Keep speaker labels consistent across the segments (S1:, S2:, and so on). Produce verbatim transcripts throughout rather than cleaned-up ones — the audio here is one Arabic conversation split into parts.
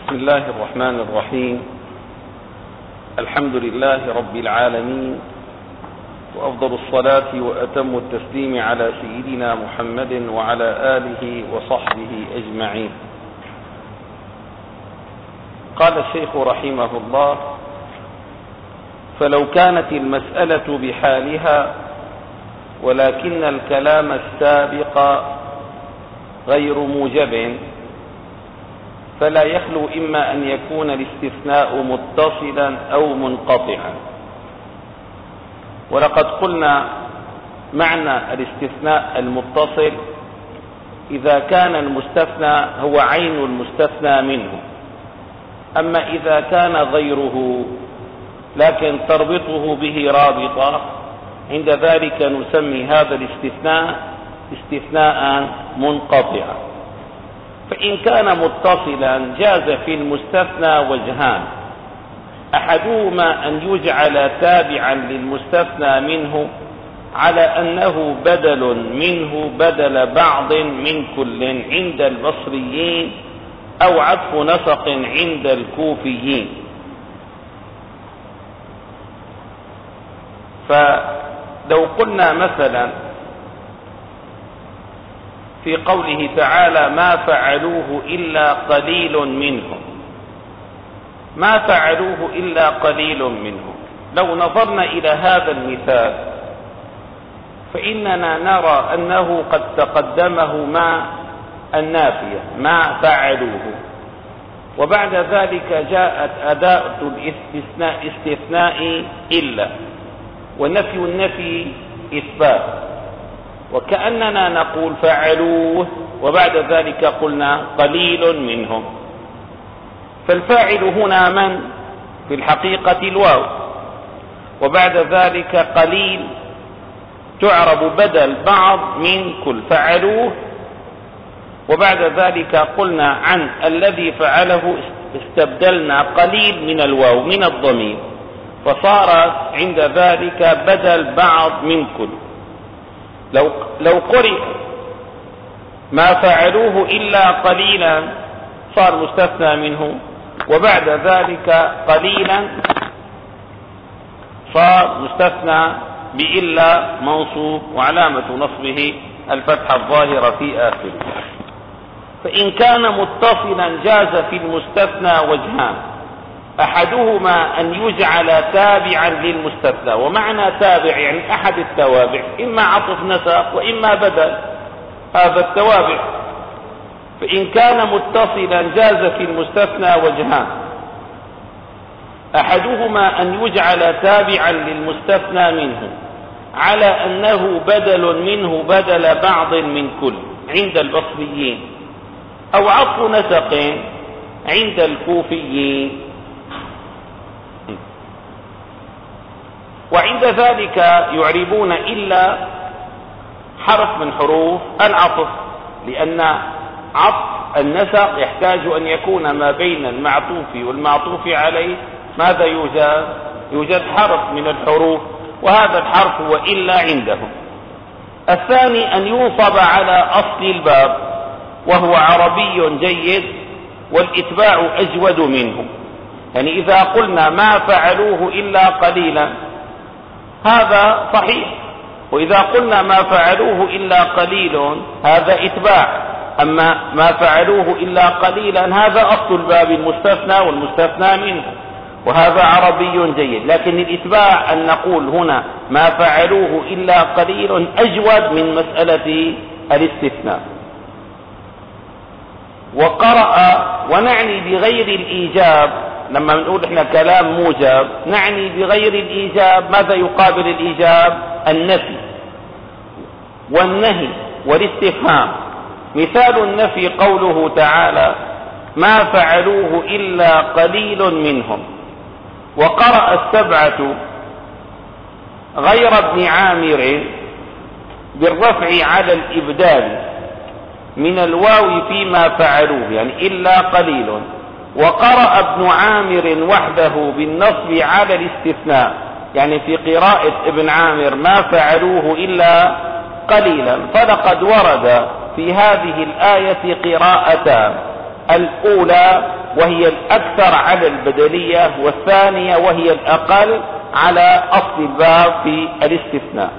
S1: بسم الله الرحمن الرحيم. الحمد لله رب العالمين، وأفضل الصلاة وأتم التسليم على سيدنا محمد وعلى آله وصحبه أجمعين. قال الشيخ رحمه الله: فلو كانت المسألة بحالها ولكن الكلام السابق غير موجب، فلا يخلو إما أن يكون الاستثناء متصلا أو منقطعا. ولقد قلنا معنى الاستثناء المتصل إذا كان المستثنى هو عين المستثنى منه، أما إذا كان غيره لكن تربطه به رابطة، عند ذلك نسمي هذا الاستثناء استثناء منقطعا. فإن كان متصلا جاز في المستثنى وجهان: أحدهما أن يجعل تابعا للمستثنى منه على أنه بدل منه بدل بعض من كل عند البصريين، أو عطف نسق عند الكوفيين. فلو قلنا مثلا في قوله تعالى: ما فعلوه إلا قليل منهم، ما فعلوه إلا قليل منهم، لو نظرنا إلى هذا المثال فإننا نرى أنه قد تقدمه ما النافية ما فعلوه، وبعد ذلك جاءت أداة الاستثناء استثناء إلا، ونفي النفي إثبات، وكأننا نقول فعلوه وبعد ذلك قلنا قليل منهم. فالفاعل هنا من؟ في الحقيقة الواو، وبعد ذلك قليل تعرب بدل بعض من كل، فعلوه، وبعد ذلك قلنا عن الذي فعله استبدلنا قليل من الواو من الضمير، فصارت عند ذلك بدل بعض من كل. لو, لو قرئ ما فعلوه إلا قليلا صار مستثنى منه، وبعد ذلك قليلا صار مستثنى بإلا منصوب، وعلامة نصبه الفتحة الظاهرة في آخره. فإن كان متصلا جاز في المستثنى وجهان: أحدهما أن يجعل تابعا للمستثنى، ومعنى تابع يعني أحد التوابع، إما عطف نسق وإما بدل هذا التوابع. فإن كان متصلا جاز في المستثنى وجهان: أحدهما أن يجعل تابعا للمستثنى منه على أنه بدل منه بدل بعض من كل عند البصريين، أو عطف نسق عند الكوفيين. وعند ذلك يعربون إلا حرف من حروف العطف، لأن عطف النسق يحتاج أن يكون ما بين المعطوف والمعطوف عليه ماذا يوجد؟ يوجد حرف من الحروف، وهذا الحرف هو إلا عندهم. الثاني أن ينصب على أصل الباب، وهو عربي جيد والإتباع أجود منه. يعني إذا قلنا ما فعلوه إلا قليلا هذا صحيح، وإذا قلنا ما فعلوه إلا قليل هذا إتباع، أما ما فعلوه إلا قليلا هذا أصل الباب المستثنى والمستثنى منه، وهذا عربي جيد. لكن الإتباع أن نقول هنا ما فعلوه إلا قليل أجود من مسألة الاستثناء. وقرأ، ونعني بغير الإيجاب، لما نقول احنا كلام موجب نعني بغير الإيجاب ماذا يقابل الإيجاب؟ النفي والنهي والاستفهام. مثال النفي قوله تعالى: ما فعلوه إلا قليل منهم. وقرأ السبعة غير ابن عامر بالرفع على الإبدال من الواو فيما فعلوه، يعني إلا قليل. وقرأ ابن عامر وحده بالنصب على الاستثناء، يعني في قراءة ابن عامر ما فعلوه إلا قليلا. فلقد ورد في هذه الآية قراءتان: الأولى وهي الأكثر على البدلية، والثانية وهي الأقل على أصل الباب في الاستثناء.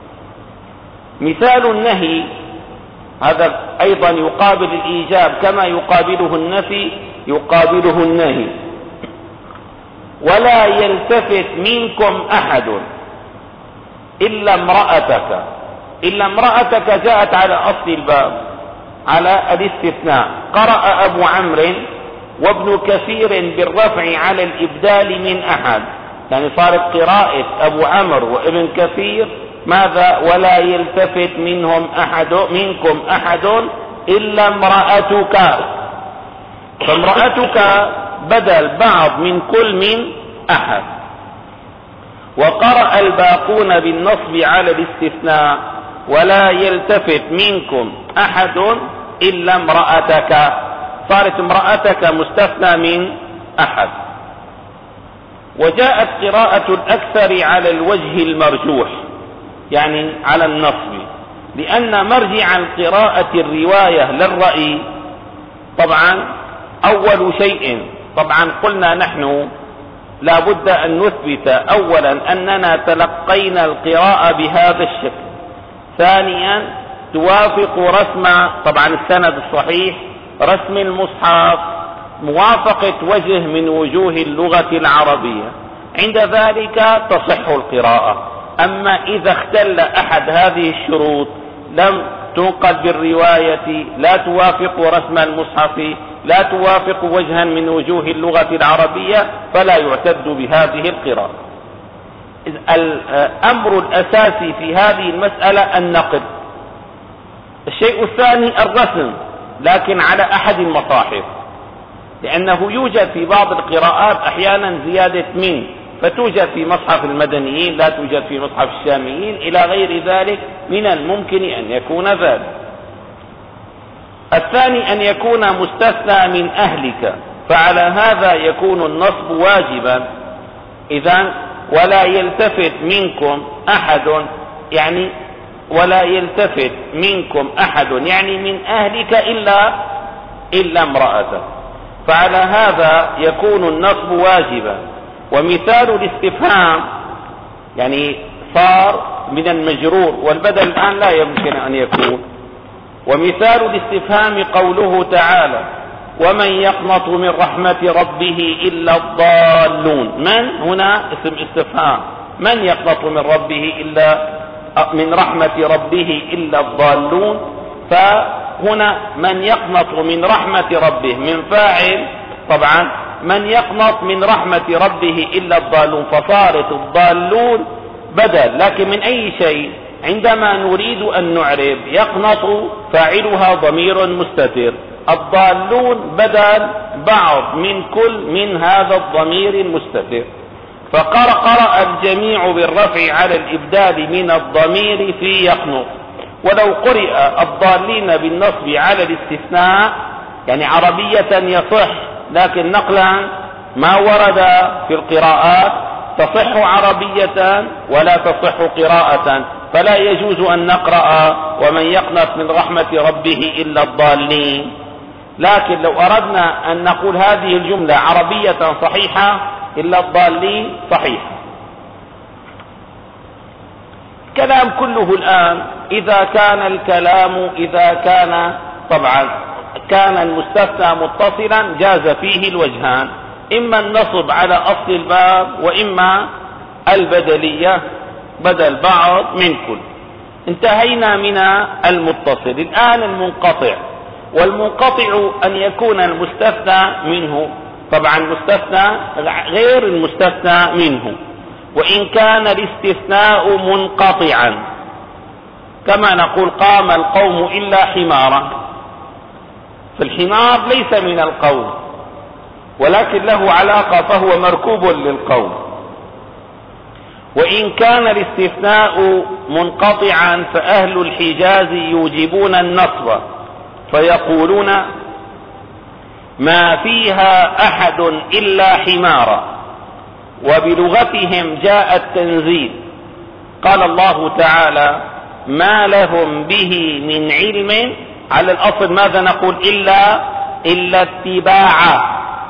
S1: مثال النهي هذا أيضا يقابل الإيجاب كما يقابله النفي يقابله النهي. ولا يلتفت منكم أحد إلا امرأتك. إلا امرأتك جاءت على أصل الباب على الاستثناء. قرأ أبو عمرو وابن كثير بالرفع على الإبدال من أحد، يعني صارت قراءة أبو عمرو وابن كثير ماذا؟ ولا يلتفت منهم أحد منكم أحد إلا امرأتك. فامرأتك بدل بعض من كل من أحد. وقرأ الباقون بالنصب على الاستثناء ولا يلتفت منكم أحد إلا امرأتك، صارت امرأتك مستثنى من أحد. وجاءت قراءة الأكثر على الوجه المرجوح، يعني على النصب، لأن مرجع القراءة الرواية للرأي. طبعا أول شيء طبعا قلنا نحن لا بد أن نثبت أولا أننا تلقينا القراءة بهذا الشكل. ثانيا توافق رسم طبعا السند الصحيح رسم المصحف موافقة وجه من وجوه اللغة العربية، عند ذلك تصح القراءة. أما إذا اختل أحد هذه الشروط لم تنقل بالرواية، لا توافق رسم المصحف، لا توافق وجها من وجوه اللغة العربية، فلا يعتد بهذه القراءة. الأمر الأساسي في هذه المسألة النقل. الشيء الثاني الرسم، لكن على أحد المصاحف، لأنه يوجد في بعض القراءات أحيانا زيادة من، فتوجد في مصحف المدنيين لا توجد في مصحف الشاميين إلى غير ذلك، من الممكن أن يكون ذلك. الثاني أن يكون مستثنى من أهلك، فعلى هذا يكون النصب واجبا. إذن ولا يلتفت منكم أحد، يعني ولا يلتفت منكم أحد يعني من أهلك إلا إلا امرأته، فعلى هذا يكون النصب واجبا. ومثال الاستفهام يعني صار من المجرور، والبدل الآن لا يمكن أن يكون. ومثال الاستفهام قوله تعالى ومن يقنط من رحمة ربه إلا الضالون. من هنا اسم استفهام، من يقنط من ربه إلا من رحمة ربه إلا الضالون. فهنا من يقنط من رحمة ربه من فاعل، طبعا من يقنط من رحمة ربه إلا الضالون، فصارت الضالون بدل، لكن من أي شيء؟ عندما نريد أن نعرب يقنط فاعلها ضمير مستتر، الضالون بدل بعض من كل من هذا الضمير المستتر. فقرأ الجميع بالرفع على الإبدال من الضمير في يقنط. ولو قرئ الضالين بالنصب على الاستثناء يعني عربية يصح، لكن نقلا ما ورد في القراءات تصح عربية ولا تصح قراءة، فلا يجوز أن نقرأ ومن يقنط من رحمة ربه إلا الضالين. لكن لو أردنا أن نقول هذه الجملة عربية صحيحة إلا الضالين صحيحة. كلام كله الآن إذا كان الكلام إذا كان طبعا كان المستثنى متصلا جاز فيه الوجهان، إما النصب على أصل الباب وإما البدلية بدل بعض من كل. انتهينا من المتصل، الآن المنقطع. والمنقطع أن يكون المستثنى منه طبعا مستثنى غير المستثنى منه، وإن كان الاستثناء منقطعا، كما نقول قام القوم إلا حمارا، فالحمار ليس من القوم ولكن له علاقة فهو مركوب للقوم. وإن كان الاستثناء منقطعا فأهل الحجاز يوجبون النصب فيقولون ما فيها أحد إلا حمارا، وبلغتهم جاء التنزيل. قال الله تعالى ما لهم به من علم، على الأصل ماذا نقول؟ إلا إلا اتباعا،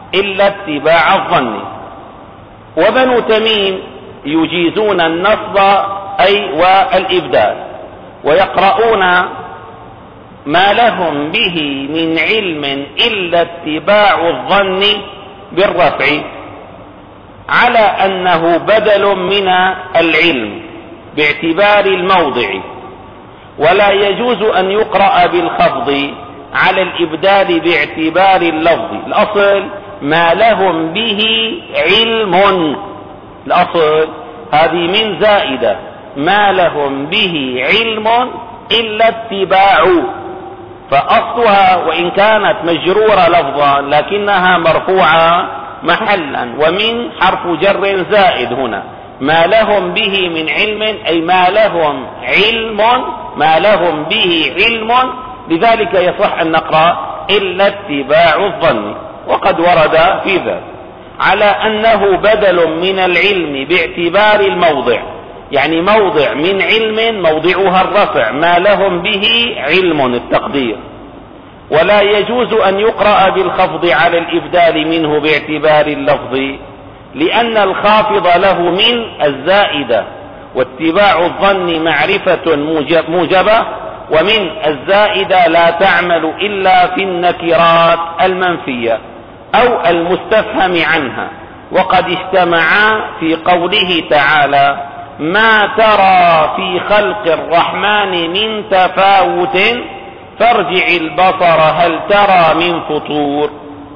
S1: إلا اتباع الظن. وبنو تميم يجيزون النصب أي والإبدال، ويقرؤون ما لهم به من علم إلا اتباع الظن بالرفع، على أنه بدل من العلم باعتبار الموضع، ولا يجوز أن يقرأ بالخفض على الإبدال باعتبار اللفظ. الأصل ما لهم به علم، الأصل هذه من زائدة، ما لهم به علم إلا اتباع، فأصلها وإن كانت مجرورة لفظا لكنها مرفوعة محلا، ومن حرف جر زائد هنا، ما لهم به من علم أي ما لهم علم، ما لهم به علم، لذلك يصح أن نقرأ إلا اتباع الظن، وقد ورد في ذلك على أنه بدل من العلم باعتبار الموضع، يعني موضع من علم موضعها الرفع، ما لهم به علم التقدير. ولا يجوز أن يقرأ بالخفض على الإبدال منه باعتبار اللفظ، لأن الخافض له من الزائدة، واتباع الظن معرفة موجبة، ومن الزائدة لا تعمل إلا في النكرات المنفية أو المستفهم عنها. وقد اجتمعا في قوله تعالى ما ترى في خلق الرحمن من تفاوت فارجع البصر هل ترى من فطور.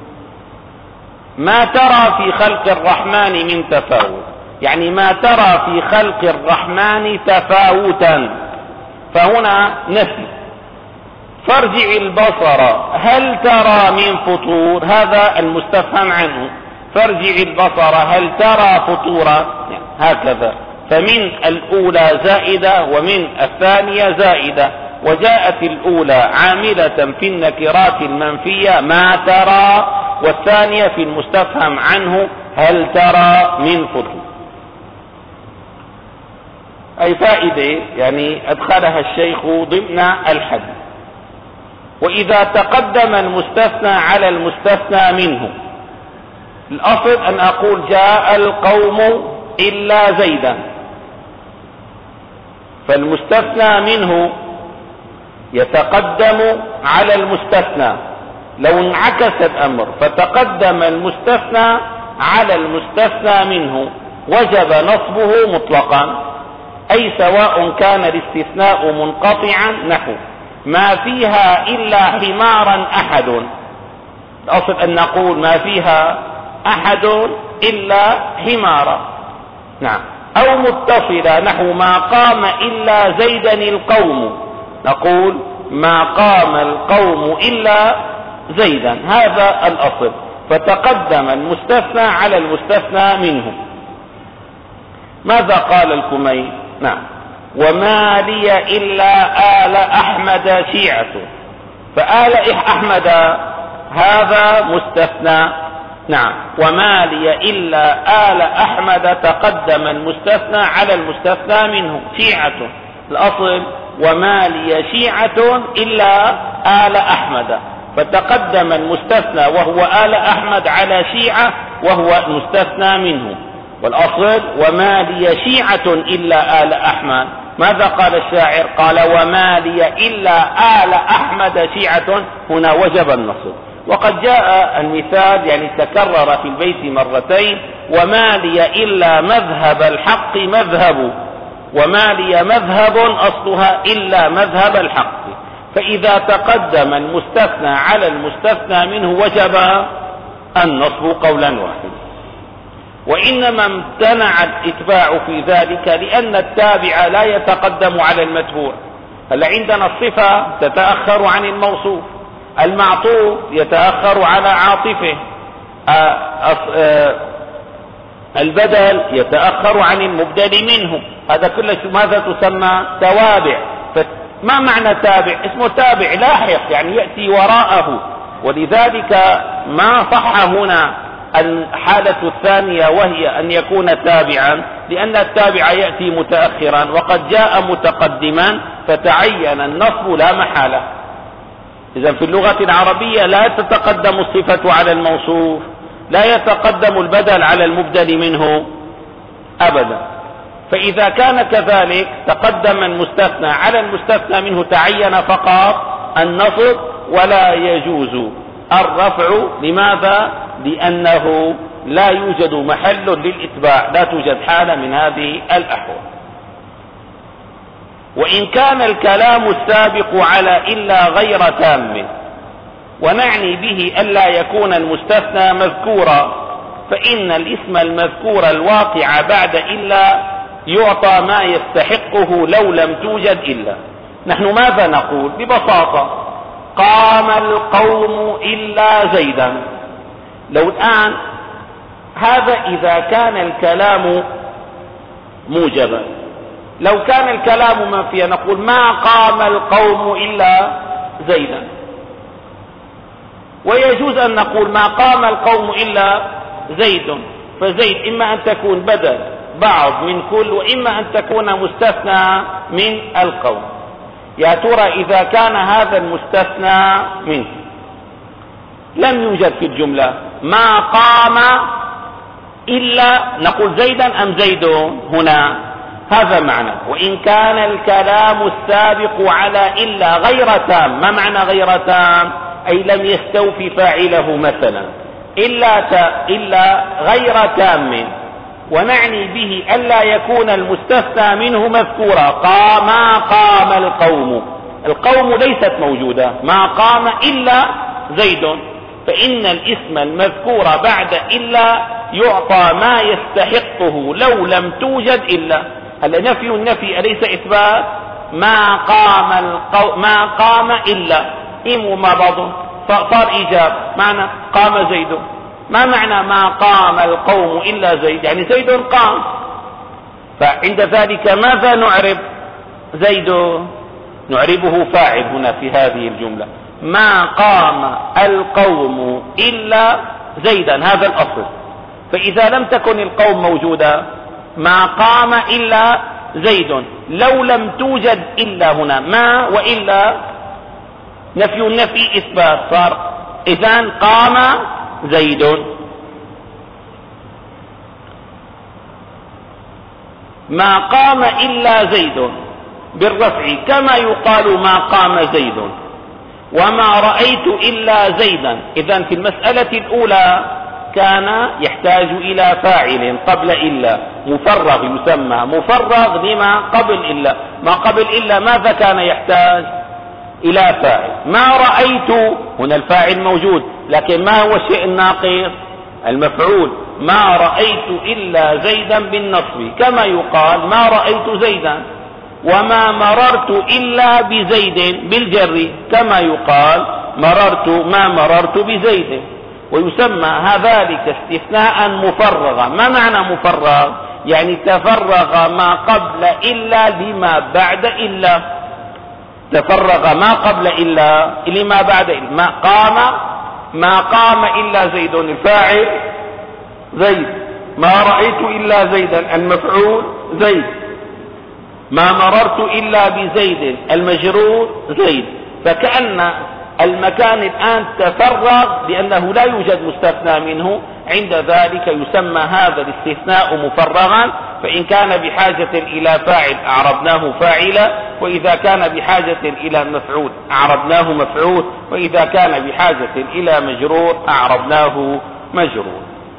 S1: ما ترى في خلق الرحمن من تفاوت، يعني ما ترى في خلق الرحمن تفاوتا، فهنا نفي. فارجع البصر هل ترى من فطور، هذا المستفهم عنه، فارجع البصر هل ترى فطورا، هكذا. فمن الأولى زائدة ومن الثانية زائدة، وجاءت الأولى عاملة في النكرات المنفية ما ترى، والثانية في المستفهم عنه هل ترى من فطور. أي فائدة يعني أدخلها الشيخ ضمن الحديث. وإذا تقدم المستثنى على المستثنى منه، الأصل أن أقول جاء القوم إلا زيدا، فالمستثنى منه يتقدم على المستثنى. لو انعكس الأمر فتقدم المستثنى على المستثنى منه وجب نصبه مطلقا، أي سواء كان الاستثناء منقطعا، نحو ما فيها إلا حمارا أحد، الأصل أن نقول ما فيها أحد إلا حمارا، نعم. أو متصلة، نحو ما قام إلا زيدا القوم، نقول ما قام القوم إلا زيدا، هذا الأصل. فتقدم المستثنى على المستثنى منه. ماذا قال الكمي؟ نعم. وما لي إلا آل أحمد شيعة، فآل أحمد هذا مستثنى، نعم. وما لي إلا آل أحمد تقدم المستثنى على المستثنى منه شيعة، الأصل وما لي شيعة إلا آل أحمد، فتقدم المستثنى وهو آل أحمد على شيعة وهو المستثنى منه، والأصل وما لي شيعة إلا آل أحمد. ماذا قال الشاعر؟ قال وما لي إلا آل أحمد شيعة، هنا وجب النصب. وقد جاء المثال يعني تكرر في البيت مرتين، وما لي إلا مذهب الحق مذهب، وما لي مذهب أصلها إلا مذهب الحق. فإذا تقدم المستثنى على المستثنى منه وجب النصب قولا واحدا. وإنما امتنع الاتباع في ذلك لأن التابع لا يتقدم على المتبوع. هل عندنا الصفة تتأخر عن الموصوف، المعطوف يتأخر على عاطفه، البدل يتأخر عن المبدل منه، هذا كله ماذا تسمى؟ توابع. ما معنى تابع؟ اسمه تابع لاحق، يعني يأتي وراءه. ولذلك ما صح هنا الحالة الثانية وهي أن يكون تابعا، لأن التابع يأتي متأخرا وقد جاء متقدما فتعين النصب لا محالة. إذا في اللغة العربية لا تتقدم الصفة على الموصوف لا يتقدم البدل على المبدل منه أبدا. فإذا كان كذلك تقدم المستثنى على المستثنى منه تعين فقط النصب ولا يجوز الرفع. لماذا؟ لأنه لا يوجد محل للإتباع، لا توجد حالة من هذه الأحوال. وإن كان الكلام السابق على إلا غير تام، ونعني به ألا يكون المستثنى مذكورا، فإن الاسم المذكور الواقع بعد إلا يعطى ما يستحقه لو لم توجد إلا. نحن ماذا نقول؟ ببساطة قام القوم إلا زيدا. لو الآن هذا إذا كان الكلام موجبا، لو كان الكلام منفيا نقول ما قام القوم إلا زيدا. ويجوز أن نقول ما قام القوم إلا زيد، فزيد إما أن تكون بدل بعض من كل، وإما أن تكون مستثنى من القوم. يا ترى إذا كان هذا المستثنى منه لم يوجد في الجملة ما قام إلا، نقول زيدا أم زيد هنا؟ هذا معنى. وإن كان الكلام السابق على إلا غير تام. ما معنى غير تام؟ أي لم يستوفي فاعله مثلا، إلا, إلا غير تام، ونعني به ألا يكون المستثنى منه مذكورا. قام قام القوم، القوم ليست موجودة، ما قام إلا زيد، فإن الاسم المذكور بعد إلا يعطى ما يستحقه لو لم توجد إلا. هل نفي النفي أليس إثبات؟ ما قام القو... ما قام إلا إم وما بعضه صار إيجاب، معنى قام زيد. ما معنى ما قام القوم إلا زيد؟ يعني زيد قام. فعند ذلك ماذا نعرب زيد؟ نعربه فاعل هنا في هذه الجملة. ما قام القوم إلا زيدا، هذا الأصل. فإذا لم تكن القوم موجودة ما قام إلا زيد، لو لم توجد إلا هنا ما وإلا نفي النفي إثبات، صار إذن قام زيد. ما قام إلا زيد بالرفع كما يقال ما قام زيد. وما رأيت إلا زيدا. إذن في المسألة الأولى كان يحتاج إلى فاعل قبل إلا، مفرغ يسمى مفرغ لما قبل إلا. ما قبل إلا ماذا كان يحتاج؟ إلى فاعل. ما رأيت هنا الفاعل موجود، لكن ما هو الشيء الناقص؟ المفعول. ما رأيت إلا زيدا بالنصب كما يقال ما رأيت زيدا. وما مررت إلا بزيد بالجر كما يقال مررت ما مررت بزيد. ويسمى ذلك استثناء مفرغا. ما معنى مفرغ؟ يعني تفرغ ما قبل إلا لما بعد إلا. تفرغ ما قبل إلا لما بعد إلا. ما قام ما قام إلا زيد الفاعل زيد. ما رأيت إلا زيدا المفعول زيد. ما مررت إلا بزيد المجرور زيد. فكأن المكان الآن تفرغ لأنه لا يوجد مستثنى منه، عند ذلك يسمى هذا الاستثناء مفرغا. فإن كان بحاجة إلى فاعل أعربناه فاعلا، وإذا كان بحاجة إلى مفعول أعربناه مفعول، وإذا كان بحاجة إلى مجرور أعربناه مجرور.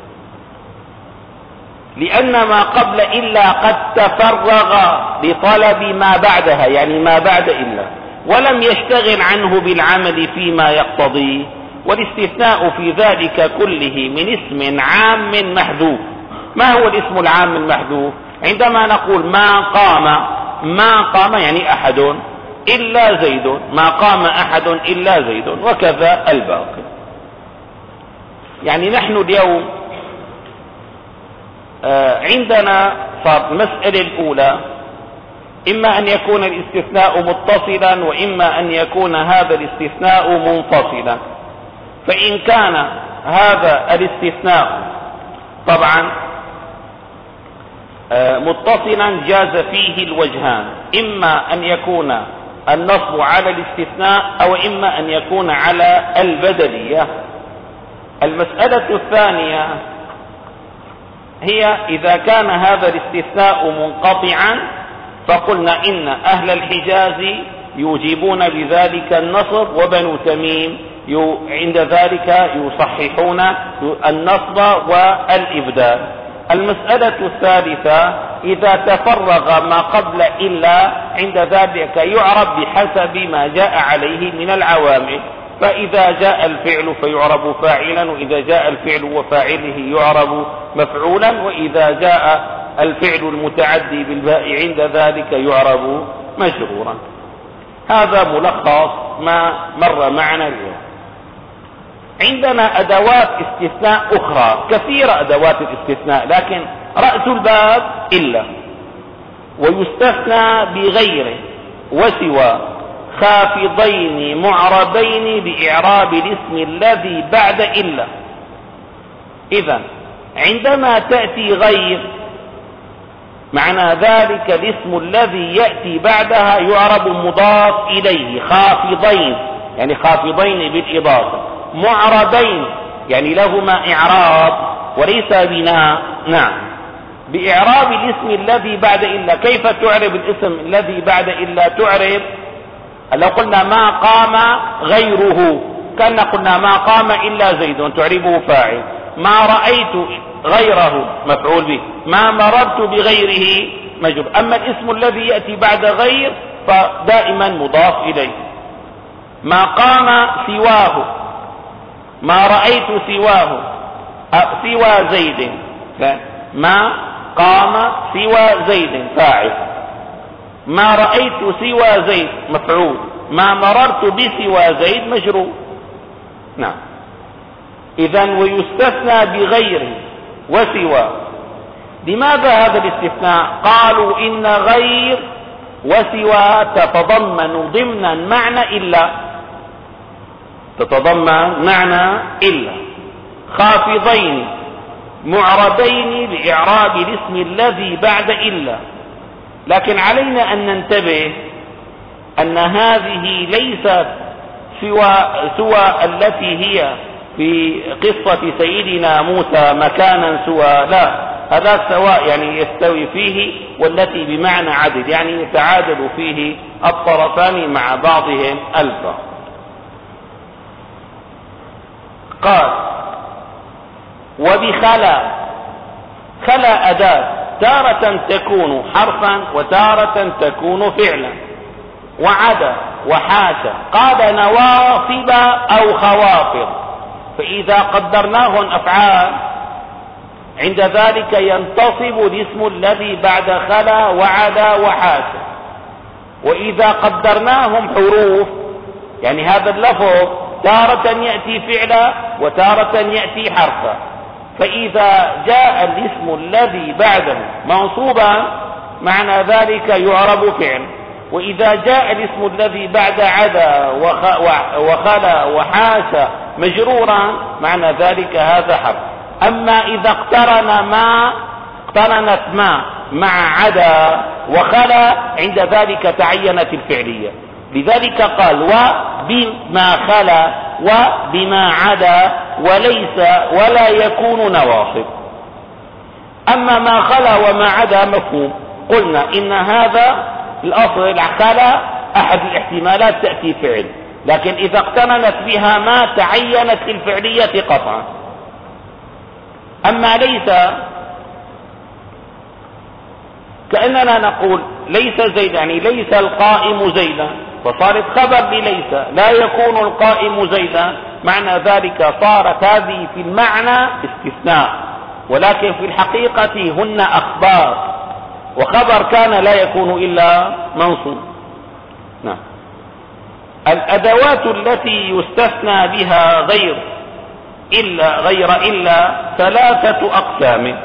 S1: لأن ما قبل إلا قد تفرغ لطلب ما بعدها، يعني ما بعد إلا، ولم يشتغل عنه بالعمل فيما يقتضيه. والاستثناء في ذلك كله من اسم عام محذوف. ما هو الاسم العام المحذوف؟ عندما نقول ما قام ما قام يعني أحد إلا زيد، ما قام أحد إلا زيد، وكذا الباقي. يعني نحن اليوم عندنا صار المسألة الأولى إما أن يكون الاستثناء متصلا، وإما أن يكون هذا الاستثناء منفصلا. فإن كان هذا الاستثناء طبعا متصلا جاز فيه الوجهان، إما أن يكون النصب على الاستثناء، أو إما أن يكون على البدلية. المسألة الثانية هي إذا كان هذا الاستثناء منقطعا، فقلنا إن أهل الحجاز يوجبون بذلك النصب، وبنو تميم عند ذلك يصححون النصب والإبدال. المسألة الثالثة إذا تفرغ ما قبل إلا، عند ذلك يعرب بحسب ما جاء عليه من العوامل، فإذا جاء الفعل فيعرب فاعلا، وإذا جاء الفعل وفاعله يعرب مفعولا، وإذا جاء الفعل المتعدي بالباء عند ذلك يعرب مجرورا. هذا ملخص ما مر معنا اليوم. عندنا أدوات استثناء أخرى كثيرة، أدوات الاستثناء، لكن رأس الباب إلا، ويستثنى بغيره وسوى خافضين معربين بإعراب الاسم الذي بعد إلا. إذن عندما تأتي غير، معنى ذلك الاسم الذي يأتي بعدها يعرب مضاف إليه، خافضين يعني خافضين بالإضافة، معربين يعني لهما إعراب وليس بناء. نعم، بإعراب الاسم الذي بعد إلا. كيف تعرب الاسم الذي بعد إلا؟ تعرب لو قلنا ما قام غيره، كان قلنا ما قام إلا زيد، تعربه فاعل. ما رأيت غيره مفعول به. ما مررت بغيره مجرور. أما الاسم الذي يأتي بعد غير فدائما مضاف إليه. ما قام سواه، ما رأيت سواه، سوى زيد، ما قام سوى زيد فاعل. ما رأيت سوى زيد مفعول. ما مررت بسوى زيد مجرور. نعم. إذن ويستثنى بغير وسوى. لماذا هذا الاستثناء؟ قالوا إن غير وسوى تتضمن ضمنا معنى إلا، تتضمن معنى إلا. خافضين معربين بإعراب الاسم الذي بعد إلا. لكن علينا أن ننتبه أن هذه ليست سوى, سوى التي هي في قصة سيدنا موسى مكانا سوى، لا، هذا سواء يعني يستوي فيه، والتي بمعنى عدد يعني يتعادل فيه الطرفان مع بعضهم ألفا. قال وبخلا، خلا أداة تارة تكون حرفا وتارة تكون فعلا. وعدا وحاشا قال نواصب أو خوافض، فإذا قدرناهن أفعال عند ذلك ينتصب الاسم الذي بعد خلا وعدا وحاشا. وإذا قدرناهم حروف يعني هذا اللفظ تارة يأتي فعلا وتارة يأتي حرفا، فإذا جاء الاسم الذي بعده منصوبا معنى ذلك يعرب فعل، وإذا جاء الاسم الذي بعد عدا وخلا وحاشا مجرورا معنى ذلك هذا حرف. أما إذا اقترن ما اقترنت ما مع عدا وخلا عند ذلك تعينت الفعلية. لذلك قال وبما خلا وبما عدا وليس ولا يكون نواصب. أما ما خلا وما عدا مفهوم، قلنا إن هذا الأصل خلا أحد الاحتمالات تأتي فعل، لكن إذا اقترنت بها ما تعينت الفعلية قطعا. أما ليس كأننا نقول ليس زيد يعني ليس القائم زيدا، فصارت خبر لليس لا يكون القائم زيدا، معنى ذلك صارت هذه في المعنى استثناء، ولكن في الحقيقة هن أخبار، وخبر كان لا يكون إلا منصوب. نعم. الأدوات التي يستثنى بها غير إلا غير إلا ثلاثة أقسام.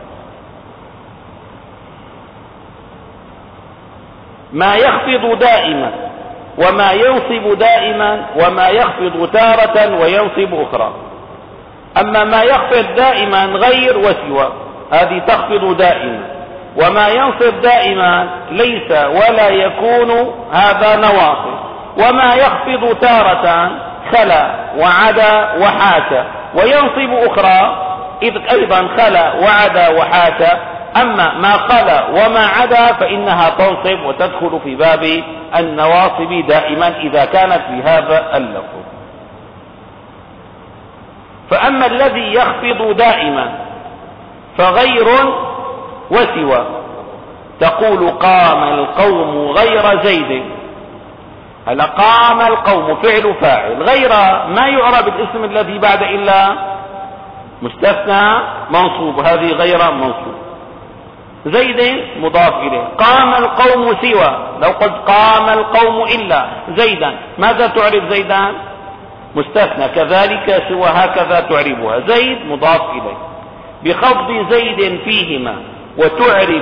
S1: ما يخفض دائما وما ينصب دائما وما يخفض تارة وينصب أخرى. أما ما يخفض دائما غير وسوى هذه تخفض دائما، وما ينصب دائما ليس ولا يكون هذا نواصب، وما يخفض تارة خلا وعدا وحاشا وينصب أخرى إذ أيضا خلا وعدا وحاشا. أما ما خلا وما عدا فإنها تنصب وتدخل في باب النواصب دائما إذا كانت بهذا اللفظ. فأما الذي يخفض دائما فغير وسوى. تقول قام القوم غير زيد. هلا قام القوم فعل فاعل، غير ما يعرب الاسم الذي بعد إلا مستثنى منصوب، هذه غير منصوب. زيد مضاف إليه. قام القوم سوى، لو قلت قام القوم إلا زيدا ماذا تعرب زيدان؟ مستثنى. كذلك سوى هكذا تعربها. زيد مضاف إليه بخفض زيد فيهما وتعرب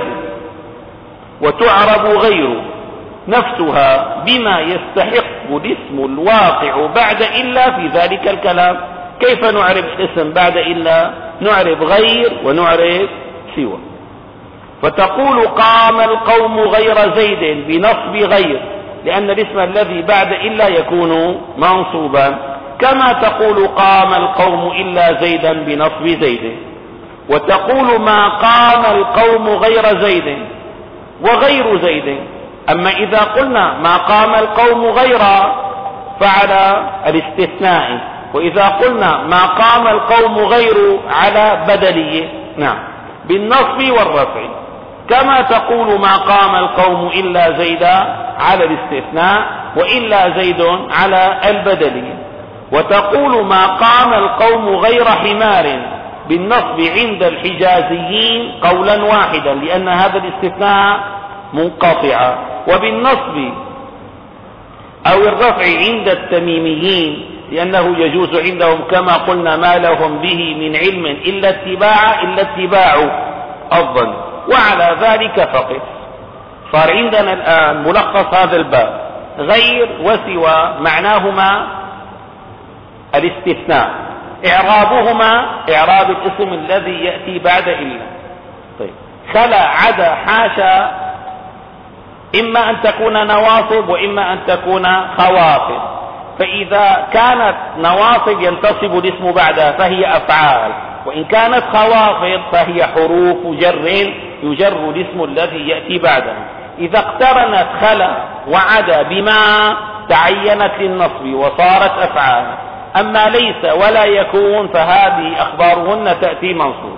S1: وتعرب غير نفسها بما يستحق الاسم الواقع بعد إلا في ذلك الكلام. كيف نعرب الاسم بعد إلا؟ نعرب غير ونعرب سوى. فتقول قام القوم غير زيد بنصب غير، لأن الاسم الذي بعد إلا يكون منصوبا، كما تقول قام القوم إلا زيدا بنصب زيد. وتقول ما قام القوم غير زيد وغير زيد. أما إذا قلنا ما قام القوم غير فعلى الاستثناء، وإذا قلنا ما قام القوم غير على بدلية، نعم بالنصب والرفع. كما تقول ما قام القوم إلا زيدا على الاستثناء وإلا زيد على البدلية. وتقول ما قام القوم غير حمار بالنصب عند الحجازيين قولا واحدا، لأن هذا الاستثناء منقطع. وبالنصب أو الرفع عند التميميين، لأنه يجوز عندهم كما قلنا ما لهم به من علم إلا اتباع إلا اتباع الظن. وعلى ذلك فقط صار عندنا الآن ملخص هذا الباب. غير وسوى معناهما الاستثناء، إعرابهما إعراب الاسم الذي يأتي بعد إلا. طيب خلا عدا حاشا إما أن تكون نواصب وإما أن تكون خوافض. فإذا كانت نواصب ينتصب الاسم بعدها فهي أفعال، وإن كانت خوافض فهي حروف جر يجر الاسم الذي يأتي بعدها. إذا اقترنت خلا وعدا بما تعينت للنصب وصارت أفعال. أما ليس ولا يكون فهذه أخبارهن تأتي منصوب.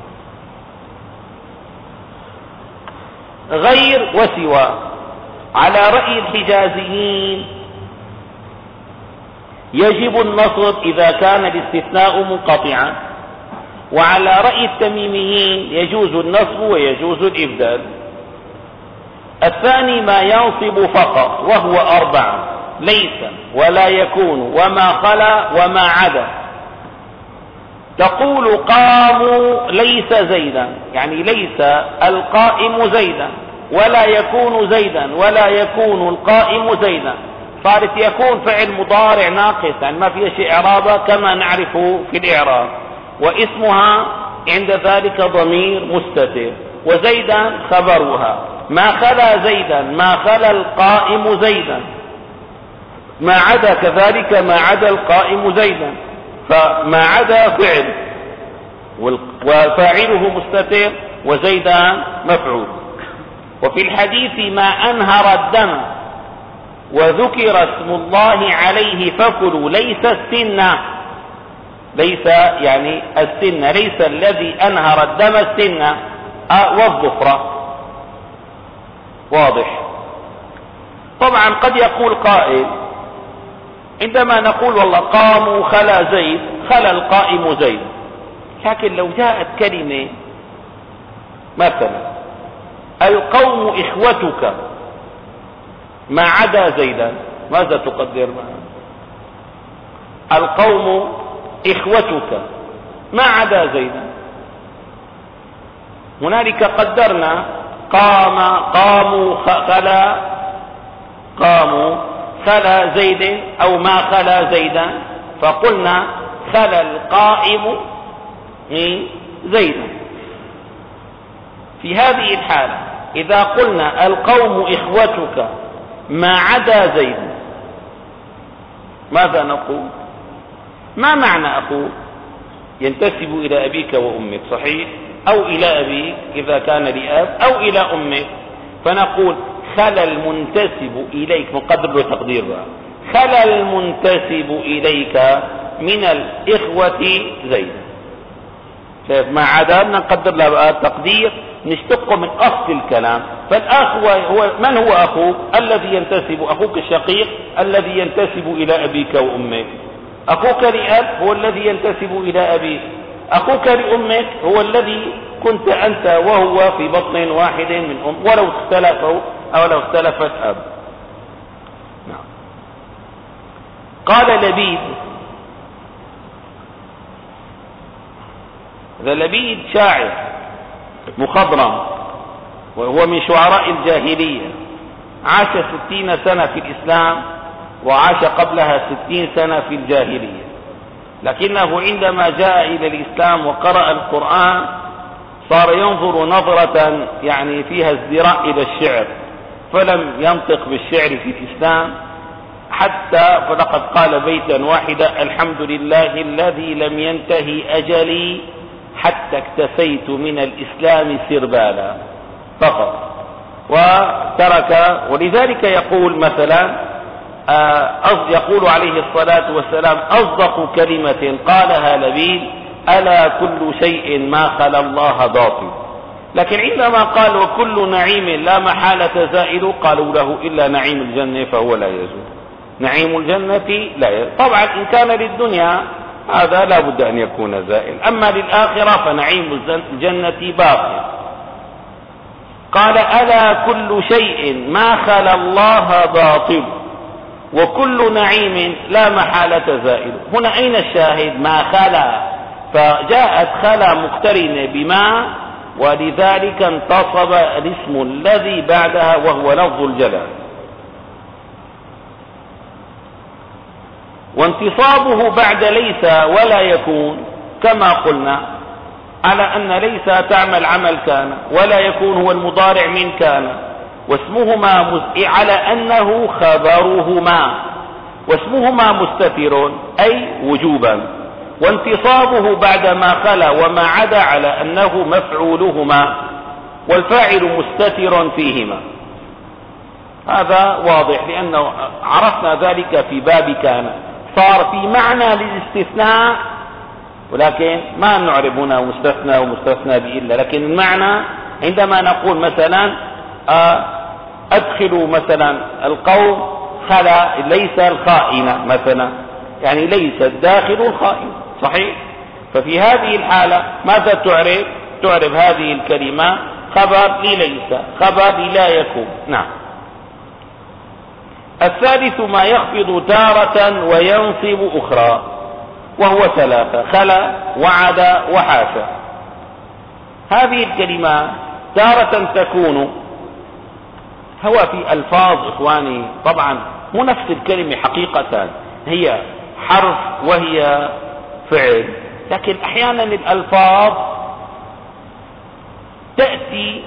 S1: غير وسوى على رأي الحجازيين يجب النصب إذا كان الاستثناء منقطعا، وعلى رأي التميميين يجوز النصب ويجوز الإبدال. الثاني ما ينصب فقط وهو أربعة: ليس ولا يكون وما خلا وما عدا. تقول قاموا ليس زيدا، يعني ليس القائم زيدا ولا يكون زيدا ولا يكون القائم زيدا. صارت يكون فعل مضارع ناقص، يعني ما فيها شيء إعرابا كما نعرف في الإعراب، واسمها عند ذلك ضمير مستتر، وزيدا خبرها. ما خلا زيدا ما خلا القائم زيدا، ما عدا كذلك ما عدا القائم زيدا. فما عدا فعل وفاعله مستتر وزيدا مفعول. وفي الحديث ما أنهر الدم وذكر اسم الله عليه فكلوا ليس السن، ليس يعني السن، ليس الذي أنهر الدم السن والظفرة. واضح؟ طبعا قد يقول قائل عندما نقول والله قاموا خلا زيد خلا القائم زيد، لكن لو جاءت كلمة مثلا القوم إخوتك ما عدا زيدا، ماذا تقدر معه؟ القوم إخوتك ما عدا زيدا. هنالك قدرنا قام قاموا خلا قاموا خلا زيد أو ما خلا زيدا، فقلنا خلا القائم زيدا. في هذه الحالة إذا قلنا القوم إخوتك ما عدا زيد، ماذا نقول؟ ما معنى أقول؟ ينتسب إلى أبيك وأمك، صحيح؟ أو إلى أبيك إذا كان لأب، أو إلى أمك. فنقول خلا المنتسب إليك، مقدر له تقدير بقى، خلا المنتسب إليك من الإخوة زيد. شايف؟ ما عدا نقدر له بقى تقدير نشتقه من أصل الكلام. فالأخ هو من هو أخوك؟ الذي ينتسب، أخوك الشقيق الذي ينتسب إلى أبيك وأمك. أخوك لأب هو الذي ينتسب إلى أبيك. أخوك لأمك هو الذي كنت أنت وهو في بطن واحد من أم، ولو اختلفوا أو لو اختلفت أب. نعم. قال لبيد، ذا لبيد شاعر مخضرم وهو من شعراء الجاهلية، عاش ستين سنة في الإسلام وعاش قبلها ستين سنة في الجاهلية، لكنه عندما جاء إلى الإسلام وقرأ القرآن صار ينظر نظرة يعني فيها ازدراء إلى الشعر، فلم ينطق بالشعر في الإسلام حتى فلقد قال بيتا واحدا: الحمد لله الذي لم ينتهي أجلي حتى اكتفيت من الإسلام سربالا فقط، وترك. ولذلك يقول مثلا يقول عليه الصلاة والسلام: أصدق كلمة قالها لبيد ألا كل شيء ما خلا الله باطل. لكن عندما قال وكل نعيم لا محالة زائل قالوا له إلا نعيم الجنة فهو لا يزول. نعيم الجنة لا يزول. طبعا إن كان للدنيا هذا لا بد أن يكون زائل، أما للآخرة فنعيم الجنة باقي. قال ألا كل شيء ما خلا الله باطل وكل نعيم لا محالة زائل. هنا أين الشاهد؟ ما خلا، فجاءت خلا مقترنة بما، ولذلك انتصب الاسم الذي بعدها وهو لفظ الجلال. وانتصابه بعد ليس ولا يكون كما قلنا على أن ليس تعمل عمل كان، ولا يكون هو المضارع من كان، واسمهما على أنه خبرهما، واسمهما مستتر أي وجوبا، وانتصابه بعد ما خلا وما عدا على أنه مفعولهما، والفاعل مستتر فيهما. هذا واضح لأنه عرفنا ذلك في باب كان، صار في معنى للاستثناء، ولكن ما نعرب هنا مستثنى ومستثنى بإلا، لكن المعنى عندما نقول مثلا أدخلوا مثلا القوم خلا ليس الخائنة مثلا، يعني ليس الداخل الخائن، صحيح؟ ففي هذه الحالة ماذا تعرب؟ تعرب هذه الكلمة خبر لليس، خبر لا يكون. نعم. الثالث ما يخفض تارة وينصب أخرى، وهو ثلاثة: خلا وعد وحاشا. هذه الكلمات تارة تكون هو في ألفاظ إخواني، طبعا مو نفس الكلمة حقيقة، هي حرف وهي فعل، لكن أحيانا الألفاظ تأتي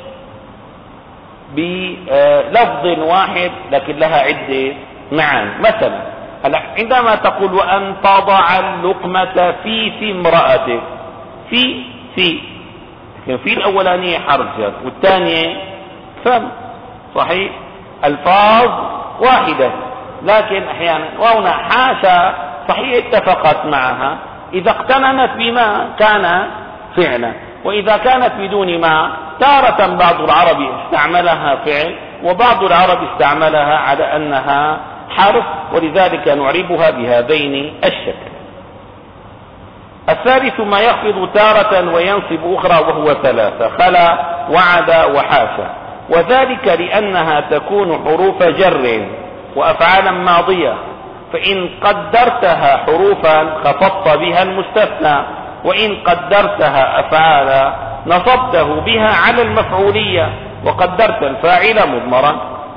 S1: بلفظ واحد لكن لها عدة معاني. مثلا عندما تقول وأن تضع اللقمة في في امرأتك، في في لكن في الأولانية حرف جر والثانية فم، صحيح؟ ألفاظ واحدة، لكن أحيانا وهنا حاشا صحيح اتفقت معها إذا اقترنت بما كان فعلا، وإذا كانت بدون ما تارة بعض العرب استعملها فعل وبعض العرب استعملها على أنها حرف، ولذلك نعربها بهذين الشكل. الثالث ما يخفض تارة وينصب أخرى، وهو ثلاثة: خلا وعد وحاشا، وذلك لأنها تكون حروف جر وأفعالا ماضية، فإن قدرتها حروفا خفضت بها المستثنى، وإن قدرتها أفعالا نصبته بها على المفعولية، وقدرت الفاعل مضمرا.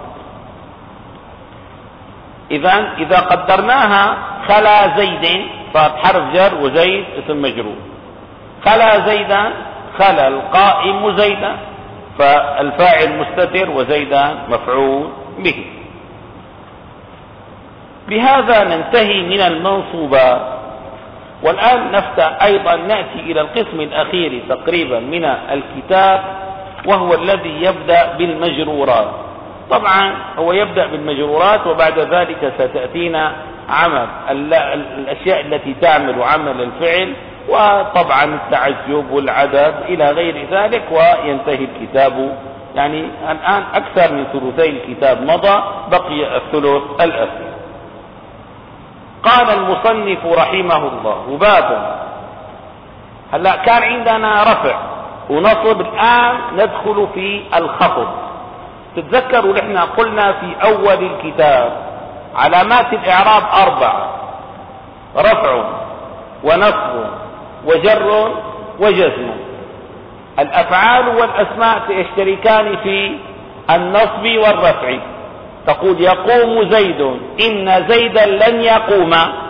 S1: إذن إذا قدرناها خلا زيد فحرف جر وزيد اسم مجرور، خلا زيدا خلا القائم زيدا فالفاعل مستتر وزيدا مفعول به. بهذا ننتهي من المنصوبات. والآن نفتح أيضا نأتي إلى القسم الأخير تقريبا من الكتاب، وهو الذي يبدأ بالمجرورات. طبعا هو يبدأ بالمجرورات، وبعد ذلك ستأتينا عمل الأشياء التي تعمل عمل الفعل، وطبعا التعجب والعدد إلى غير ذلك، وينتهي الكتاب. يعني الآن أكثر من ثلثي الكتاب مضى، بقي الثلث الأخير. قال المصنف رحمه الله: باب. هلا كان عندنا رفع ونصب، الآن ندخل في الخفض. تتذكروا نحن قلنا في أول الكتاب علامات الإعراب أربعة: رفع ونصب وجر وجزم. الأفعال والأسماء يشتركان في النصب والرفع. تقول يقوم زيد، إن زيدا لن يقوم.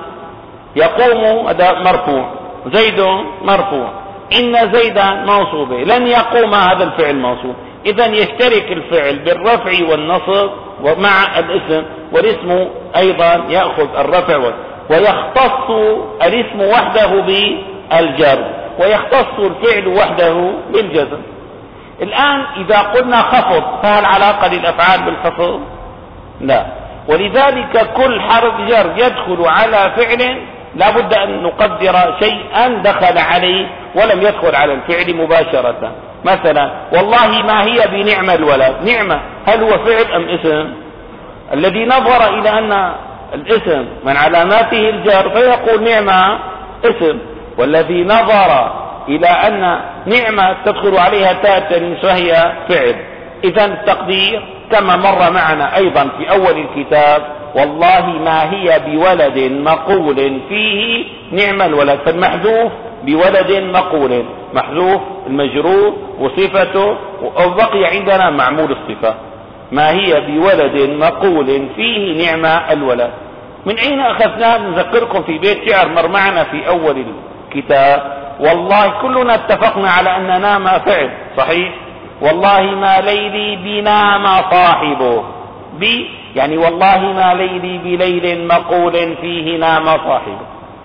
S1: يقوم هذا مرفوع، زيد مرفوع، إن زيدا منصوب، لن يقوم هذا الفعل منصوب. إذن يشترك الفعل بالرفع والنصب ومع الاسم، والاسم أيضا يأخذ الرفع، ويختص الاسم وحده بالجر، ويختص الفعل وحده بالجزم. الآن إذا قلنا خفض، فهل علاقة للأفعال بالخفض؟ لا. ولذلك كل حرف جر يدخل على فعل لا بد أن نقدر شيئا دخل عليه ولم يدخل على الفعل مباشرة. مثلا والله ما هي بنعمة الولد، نعمة هل هو فعل أم اسم؟ الذي نظر إلى أن الاسم من علاماته الجر فيقول نعمة اسم، والذي نظر إلى أن نعمة تدخل عليها تاء التأنيث فهي فعل. إذن التقدير كما مر معنا أيضا في أول الكتاب: والله ما هي بولد مقول فيه نعم الولد. فالمحذوف بولد مقول، محذوف المجرور وصفته، وبقي عندنا معمول الصفة. ما هي بولد مقول فيه نعم الولد. من أين أخذناه؟ نذكركم في بيت شعر مر معنا في أول الكتاب: والله كلنا اتفقنا على أن نام فعل صحيح، والله ما ليلي بنام صاحبه، بي يعني والله ما ليلي بليل مقول فيه نام صاحبه.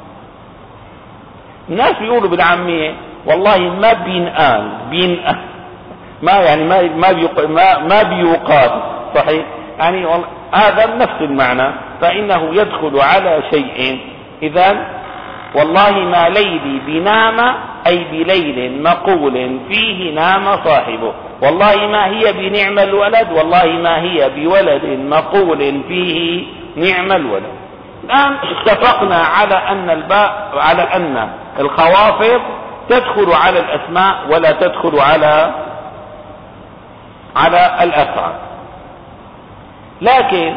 S1: الناس بيقولوا بالعامية والله ما بينقال، بينقال ما يعني ما ما بيق... ما, ما بيقال صحيح، يعني هذا نفس المعنى، فإنه يدخل على شيء. إذن والله ما ليلي بنام أي بليل مقول فيه نام صاحبه، والله ما هي بنعم الولد، والله ما هي بولد مقول فيه نعم الولد. الآن اتفقنا على أن الباء على أن الخوافض تدخل على الأسماء ولا تدخل على على الأفعال، لكن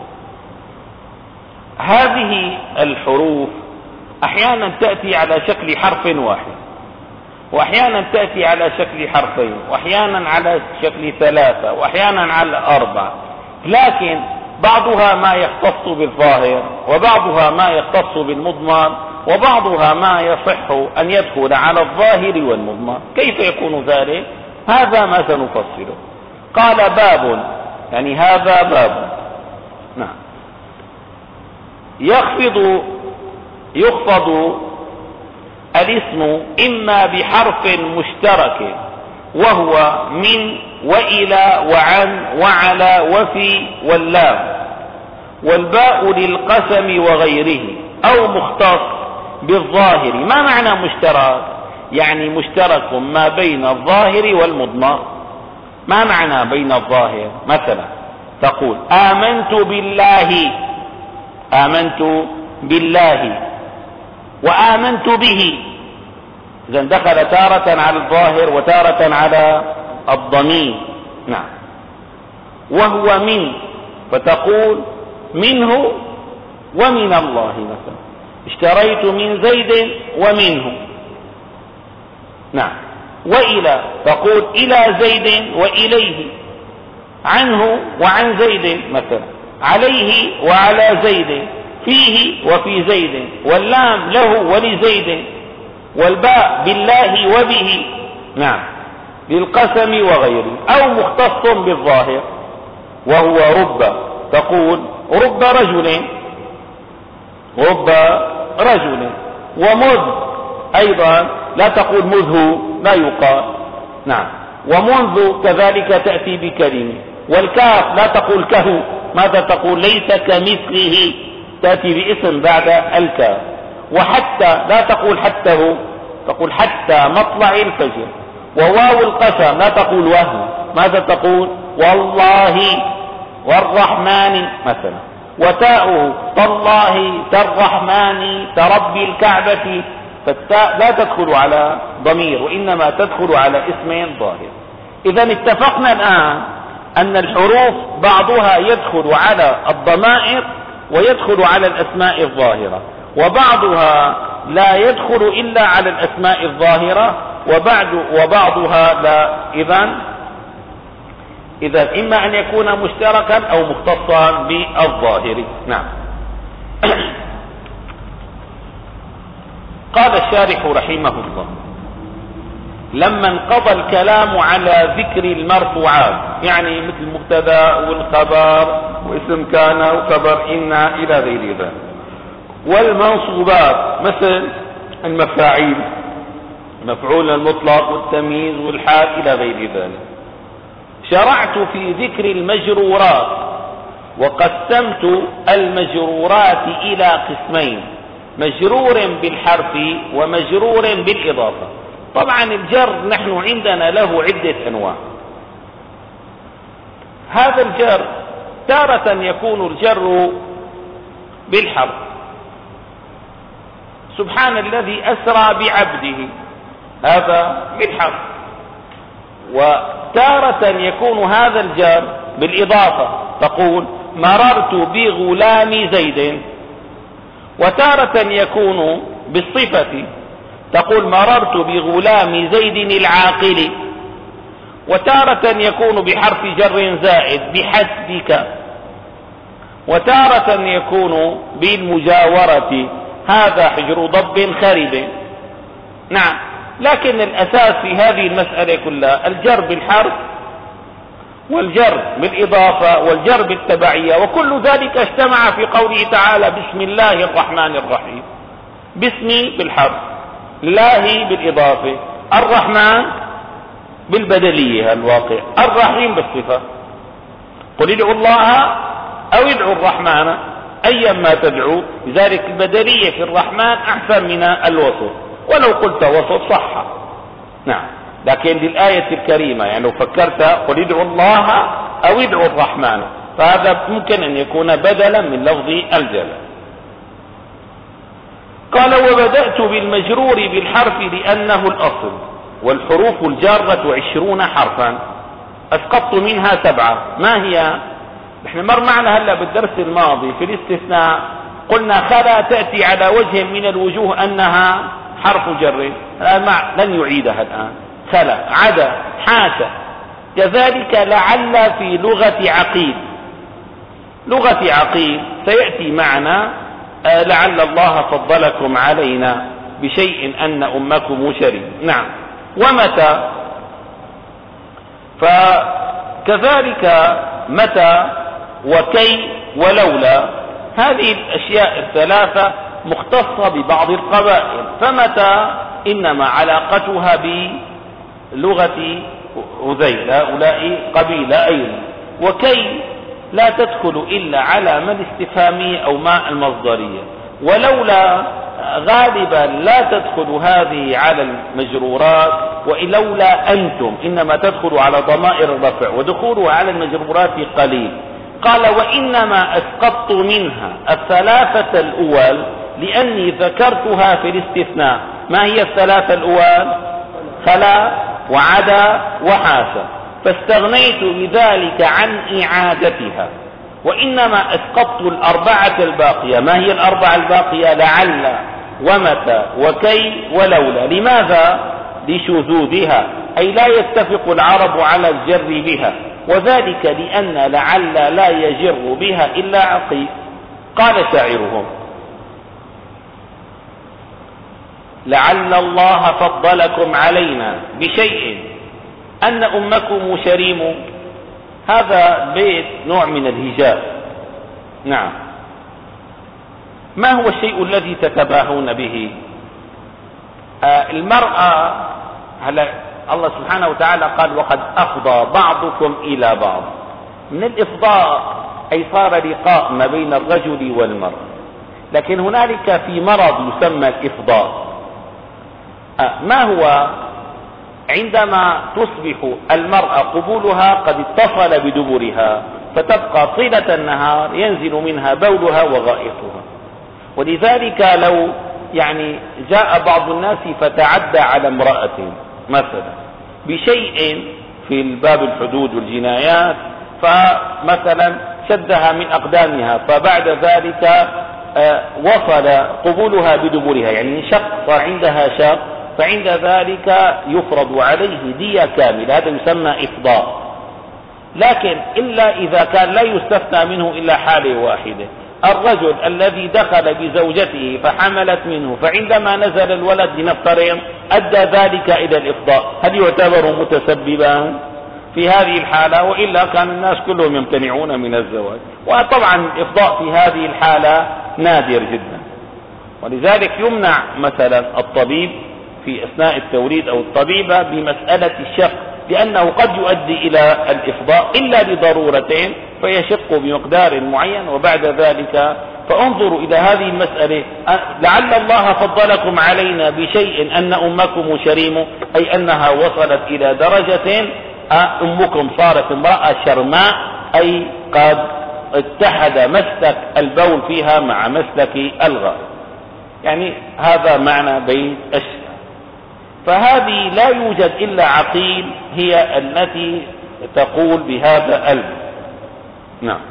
S1: هذه الحروف أحيانا تأتي على شكل حرف واحد، وأحيانا تأتي على شكل حرفين، وأحيانا على شكل ثلاثة، وأحيانا على أربعة، لكن بعضها ما يختص بالظاهر، وبعضها ما يختص بالمضمر، وبعضها ما يصح أن يدخل على الظاهر والمضمر. كيف يكون ذلك؟ هذا ما سنفصله. قال باب، يعني هذا باب. نعم. يخفض يخفض الاسم إما بحرف مشترك وهو من وإلى وعن وعلى وفي واللام، والباء للقسم وغيره، أو مختص بالظاهر. ما معنى مشترك؟ يعني مشترك ما بين الظاهر والمضمر. ما معنى بين الظاهر؟ مثلا تقول آمنت بالله، آمنت بالله وآمنت به، إذن دخل تارة على الظاهر وتارة على الضمير. نعم. وهو من، فتقول منه ومن الله. مثلا اشتريت من زيد ومنه. نعم. وإلى، تقول إلى زيد وإليه، عنه وعن زيد، مثلا عليه وعلى زيد، فيه وفي زيد، واللام له ولزيد، والباء بالله وبه. نعم. بالقسم وغيره، أو مختص بالظاهر وهو رب، تقول رب رجل، رب رجل، ومذ أيضا لا تقول مذه، لا يقال. نعم. ومنذ كذلك تأتي بكلمة. والكاف لا تقول كهو، ماذا تقول؟ ليس كمثله، تأتي باسم بعد الكاف. وحتى لا تقول حتى هو، تقول حتى مطلع الفجر. وواو القسم لا تقول وهو، ماذا تقول؟ والله والرحمن مثلا. وتاؤه تالله تالرحمن تربي الكعبة، فالتاء لا تدخل على ضمير وإنما تدخل على اسم ظاهر. إذا اتفقنا الآن أن الحروف بعضها يدخل على الضمائر ويدخل على الأسماء الظاهرة، وبعضها لا يدخل إلا على الأسماء الظاهرة وبعد وبعضها لا. إذن إذا إما أن يكون مشتركا أو مختصا بالظاهر. نعم. قال الشارح رحمه الله: لما انقضى الكلام على ذكر المرفوعات، يعني مثل المبتدا والخبر واسم كان وخبر إن إلى غير ذلك، والمنصوبات مثل المفاعيل، مفعول المطلق والتمييز والحال إلى غير ذلك، شرعت في ذكر المجرورات، وقسمت المجرورات إلى قسمين: مجرور بالحرف ومجرور بالإضافة. طبعا الجر نحن عندنا له عدة أنواع. هذا الجر تارة يكون الجر بالحرف، سبحان الذي أسرى بعبده، هذا بالحرف. وتارة يكون هذا الجر بالإضافة، تقول مررت بغلام زيد. وتارة يكون بالصفة، تقول مررت بغلام زيد العاقل. وتارة يكون بحرف جر زائد بحسبك. وتارة يكون بالمجاورة، هذا حجر ضب خرب. نعم. لكن الأساس في هذه المسألة كلها الجر بالحرف والجر بالإضافة والجر بالتبعية، وكل ذلك اجتمع في قوله تعالى: بسم الله الرحمن الرحيم. باسمي بالحرف، الله بالإضافة، الرحمن بالبدلية الواقع، الرحيم بالصفة. قل ادعوا الله أو ادعوا الرحمن أيا ما تدعو، لذلك البدلية في الرحمن أحسن من الوسط، ولو قلت وسط صح. نعم. لكن للآية الكريمة يعني لو فكرت قل ادعوا الله أو ادعوا الرحمن، فهذا ممكن أن يكون بدلا من لفظ الجلالة. قال: وبدأت بالمجرور بالحرف لأنه الأصل، والحروف الجارة عشرون حرفا، أسقطت منها سبعة. ما هي؟ نحن مر معنا هلا بالدرس الماضي في الاستثناء، قلنا خلا تأتي على وجه من الوجوه أنها حرف جر، لن يعيدها الآن. خلا، عدا، حاشا. كذلك لعل في لغة عقيل، لغة عقيل سيأتي معنا آه لعل الله فضلكم علينا بشيء أن أمكم شريك. نعم. ومتى، فكذلك متى وكي ولولا، هذه الأشياء الثلاثة مختصة ببعض القبائل. فمتى إنما علاقتها بلغة هذيل، هؤلاء قبيلة أيضا. وكي لا تدخل إلا على ما الاستفهامية أو ما المصدرية. ولولا غالبا لا تدخل هذه على المجرورات، ولولا أنتم إنما تدخل على ضمائر الرفع، ودخولها على المجرورات قليل. قال: وإنما أسقطت منها الثلاثة الأول لأني ذكرتها في الاستثناء. ما هي الثلاثة الأول؟ خلا وعدا وحاشا، فاستغنيت بذلك عن إعادتها. وإنما أسقطت الأربعة الباقية. ما هي الأربعة الباقية؟ لعل ومتى وكي ولولا. لماذا؟ لشذوذها، أي لا يتفق العرب على الجر بها، وذلك لأن لعل لا يجر بها إلا عقيل. قال شاعرهم: لعل الله فضلكم علينا بشيء أن أمكم شريم. هذا بيت نوع من الهجاء. نعم. ما هو الشيء الذي تتباهون به؟ آه المرأة، هلا الله سبحانه وتعالى قال وقد أفضى بعضكم إلى بعض. من الإفضاء أي صار لقاء ما بين الرجل والمرأة، لكن هنالك في مرض يسمى الإفضاء. آه ما هو؟ عندما تصبح المرأة قبولها قد اتصل بدبرها، فتبقى طيلة النهار ينزل منها بولها وغائطها. ولذلك لو يعني جاء بعض الناس فتعدى على امرأة مثلا بشيء في الباب الحدود والجنايات، فمثلا شدها من أقدامها، فبعد ذلك وصل قبولها بدبرها، يعني انشق، صار عندها شق، فعند ذلك يفرض عليه دية كاملة، هذا يسمى إفضاء. لكن إلا إذا كان لا يستثنى منه إلا حالة واحدة، الرجل الذي دخل بزوجته فحملت منه، فعندما نزل الولد لنفترض أدى ذلك إلى الإفضاء، هل يعتبر متسببا في هذه الحالة؟ وإلا كان الناس كلهم يمتنعون من الزواج. وطبعا الإفضاء في هذه الحالة نادر جدا، ولذلك يمنع مثلا الطبيب في أثناء التوليد أو الطبيبة بمسألة الشق، لأنه قد يؤدي إلى الإفضاء إلا لضرورتين فيشق بمقدار معين، وبعد ذلك فانظروا إلى هذه المسألة. لعل الله فضلكم علينا بشيء أن أمكم شريم، أي أنها وصلت إلى درجة أمكم صارت امرأة شرماء، أي قد اتحد مسلك البول فيها مع مسلك الغائط، يعني هذا معنى بين الشيء. فهذه لا يوجد إلا عقيل هي التي تقول بهذا البول. نعم.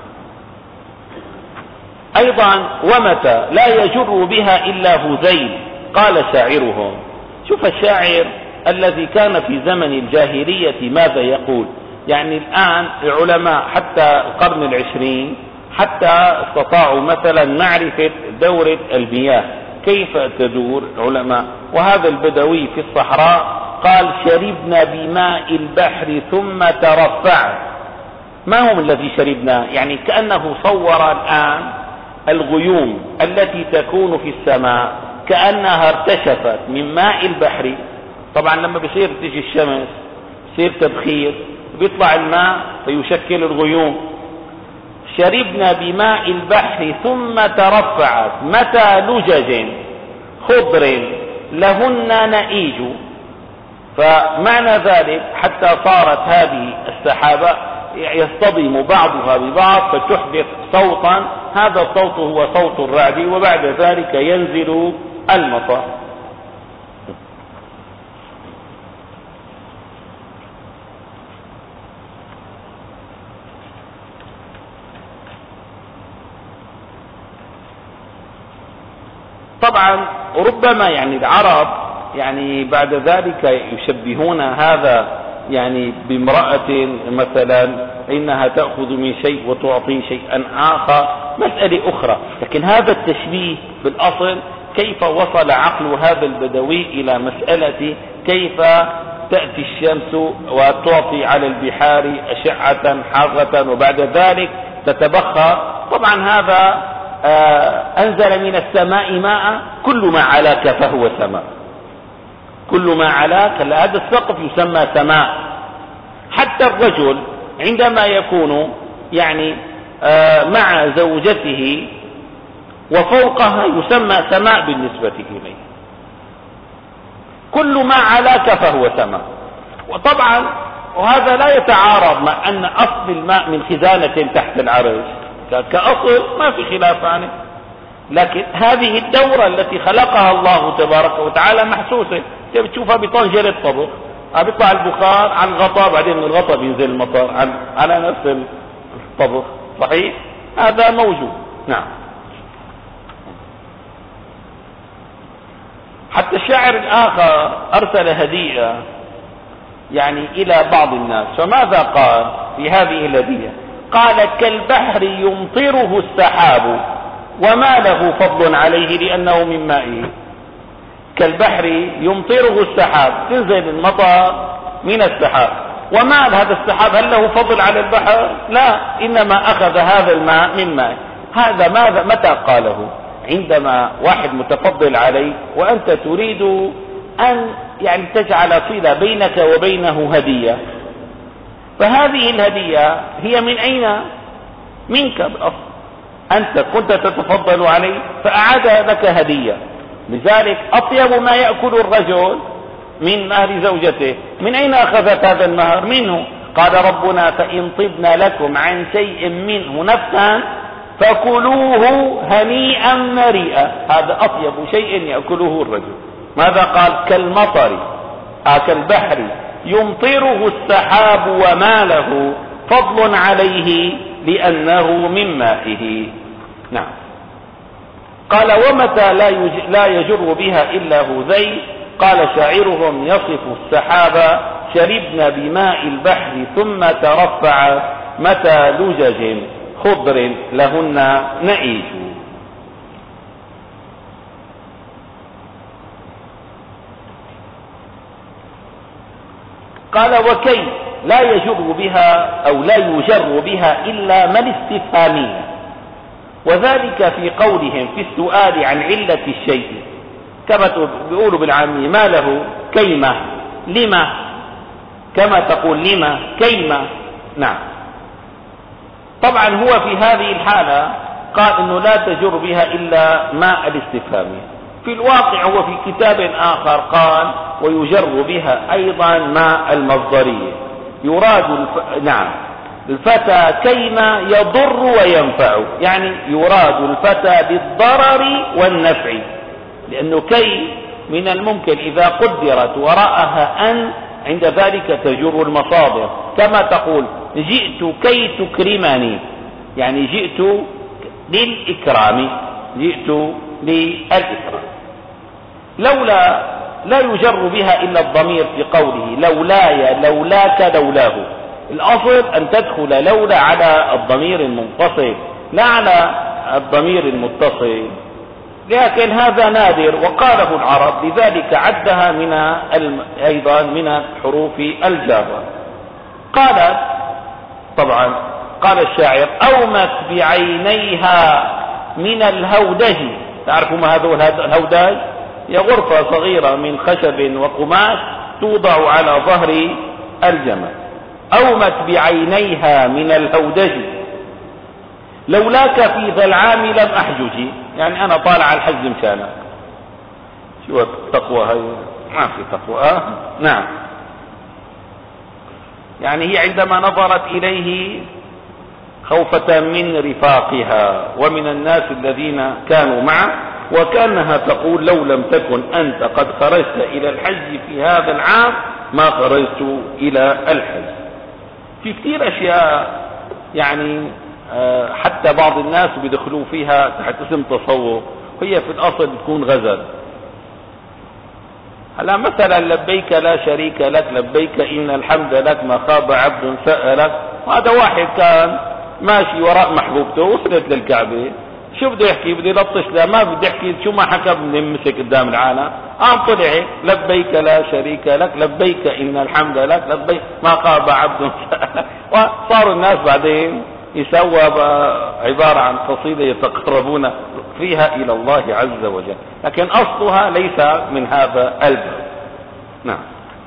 S1: أيضا ومتى لا يجر بها إلا هذيل، قال شاعرهم. شوف الشاعر الذي كان في زمن الجاهلية ماذا يقول. يعني الآن العلماء حتى القرن العشرين حتى استطاعوا مثلا معرفة دورة المياه كيف تدور العلماء. وهذا البدوي في الصحراء قال شربنا بماء البحر ثم ترفع. ما هو الذي شربنا؟ يعني كأنه صور الآن الغيوم التي تكون في السماء كأنها ارتشفت من ماء البحر. طبعا لما بصير تيجي الشمس بصير تبخير، بيطلع الماء فيشكل الغيوم. شربنا بماء البحر ثم ترفعت متى لجج خضر لهن نئيج. فمعنى ذلك حتى صارت هذه السحابة يصطدم بعضها ببعض فتحدث صوتا، هذا الصوت هو صوت الرعد، وبعد ذلك ينزل المطر. طبعا ربما يعني العرب يعني بعد ذلك يشبهون هذا يعني بامرأة مثلا إنها تأخذ من شيء وتعطي شيئا آخر، مسألة أخرى. لكن هذا التشبيه بالأصل كيف وصل عقل هذا البدوي إلى مسألة كيف تأتي الشمس وتعطي على البحار أشعة حارة وبعد ذلك تتبخر. طبعا هذا آه أنزل من السماء ماء، كل ما علاك فهو سماء، كل ما علاك. هذا السقف يسمى سماء. حتى الرجل عندما يكون يعني آه مع زوجته وفوقها يسمى سماء بالنسبة إليه، كل ما علاك فهو سماء. وطبعا وهذا لا يتعارض مع أن أصل الماء من خزانة تحت العرش كأصل ما في خلاف عنه، لكن هذه الدورة التي خلقها الله تبارك وتعالى محسوسة. انت بتشوفها بطنجرة طبخ، بيطلع البخار على الغطاء، بعدين من الغطاء بينزل المطر على نفس الطبخ، صحيح؟ هذا موجود. نعم. حتى الشاعر الآخر أرسل هدية يعني إلى بعض الناس، فماذا قال في هذه الهدية؟ قال كالبحر يمطره السحاب وما له فضل عليه لأنه من مائه. كالبحر يمطره السحاب، تنزل المطر من السحاب، وما هذا السحاب هل له فضل على البحر؟ لا، إنما أخذ هذا الماء من ماء. هذا ماذا متى قاله؟ عندما واحد متفضل عليك وأنت تريد أن يعني تجعل صلة بينك وبينه هدية، فهذه الهدية هي من أين؟ منك بالأصل، أنت كنت تتفضل عليه فأعاد لك هدية. لذلك أطيب ما يأكل الرجل من مهر زوجته. من أين أخذت هذا المهر؟ منه. قال ربنا فإن طبن لكم عن شيء منه نفسا فكلوه هنيئا مريئا. هذا أطيب شيء يأكله الرجل. ماذا قال؟ كالمطر آه كالبحر يمطره السحاب وما له فضل عليه لأنه من مائه. نعم. قال ومتى لا يجر بها إلا هذيل؟ قال شاعرهم يصف السحاب شربنا بماء البحر ثم ترفع متى لجج خضر لهن نئيج. قال وكي لا يجر بها أو لا يجر بها إلا من استفهامية، وذلك في قولهم في السؤال عن علة الشيء كما بيقولوا بالعامية ما له كيمة لما، كما تقول لما كيمة. نعم. طبعا هو في هذه الحالة قال انه لا تجر بها الا ماء الاستفهامية. في الواقع هو في كتاب اخر قال ويجر بها ايضا ماء المصدرية. يراد الف... نعم الفتى كيما يضر وينفع، يعني يراد الفتى بالضرر والنفع، لأنه كي من الممكن إذا قدرت وراءها أن عند ذلك تجر المصادر، كما تقول جئت كي تكرمني، يعني جئت للإكرام، جئت للإكرام. لولا لا يجر بها إلا الضمير في قوله لولاي لولاك لولاه. الأصل أن تدخل لولا على الضمير المنفصل لا على الضمير المتصل، لكن هذا نادر وقاله العرب، لذلك عدها من الم... أيضا من حروف الجر. قال طبعا قال الشاعر أومت بعينيها من الهودج. تعرفوا ما هذا الهودج؟ هي غرفة صغيرة من خشب وقماش توضع على ظهر الجمل. أومت بعينيها من الهودج لولاك في ذا العام لم أحجج، يعني أنا طالع الحج مشانك. شو التقوى هاي؟ ما في تقوى. آه؟ نعم. يعني هي عندما نظرت إليه خوفة من رفاقها ومن الناس الذين كانوا معه، وكأنها تقول لو لم تكن أنت قد خرجت إلى الحج في هذا العام ما خرجت إلى الحج. في كثير أشياء يعني حتى بعض الناس بيدخلوا فيها تحت اسم تصوف، هي في الأصل بتكون غزل. هلا مثلا لبيك لا شريك لك لبيك إن الحمد لك ما خاب عبد سألك. وهذا واحد كان ماشي وراء محبوبته وصلت للكعبة، شو بده يحكي؟ بده يلطش؟ لا ما بده يحكي. شو ما حكى بنمسك قدام العالم. قام طلع لبيك لا شريك لك لبيك إن الحمد لك لبيك ما خاب عبد سألك. وصاروا الناس بعدين يسوى عبارة عن قصيدة يتقربون فيها إلى الله عز وجل، لكن أصلها ليس من هذا الباب. نعم.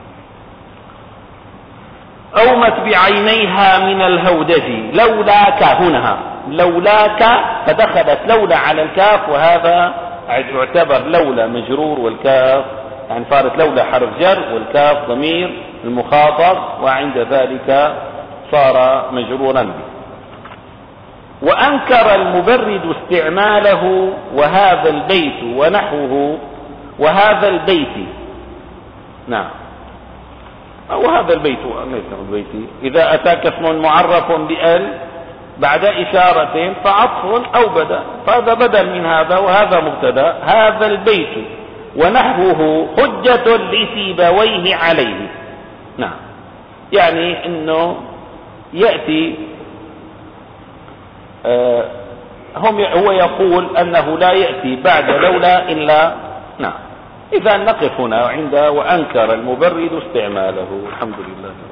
S1: أومت بعينيها من الهودج لولاك، هنا لولاك فدخلت لولا على الكاف، وهذا يعتبر لولا مجرور والكاف يعني صارت لولا حرف جر والكاف ضمير المخاطب، وعند ذلك صار مجرورا به. وأنكر المبرد استعماله وهذا البيت ونحوه وهذا البيت. نعم. وهذا البيت ليس البيت. إذا أتاك اسم معرف بأل بعد إشارة فعطف أو بدل، فهذا بدل من هذا وهذا مبتدا. هذا البيت ونحوه حجة لسيبويه عليه. نعم. يعني انه يأتي آه هم هو يقول انه لا يأتي بعد لولا الا. نعم. اذا نقف هنا عند وانكر المبرد استعماله. الحمد لله.